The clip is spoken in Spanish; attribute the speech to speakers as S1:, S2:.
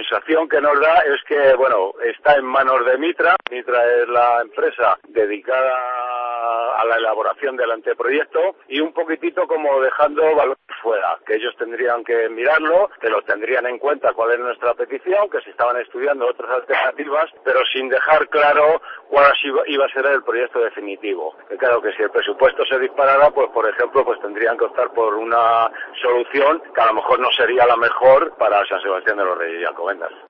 S1: sensación que nos da es que, bueno, está en manos de Mitra. Mitra es la empresa dedicada a la elaboración del anteproyecto y un poquitito como dejando valor fuera, que ellos tendrían que mirarlo, que lo tendrían en cuenta cuál es nuestra petición, que se estaban estudiando otras alternativas, pero sin dejar claro cuál iba a ser el proyecto definitivo. Que claro que si el presupuesto se disparara, pues por ejemplo, pues tendrían que optar por una solución que a lo mejor no sería la mejor para San Sebastián de los Reyes y Alcobendas.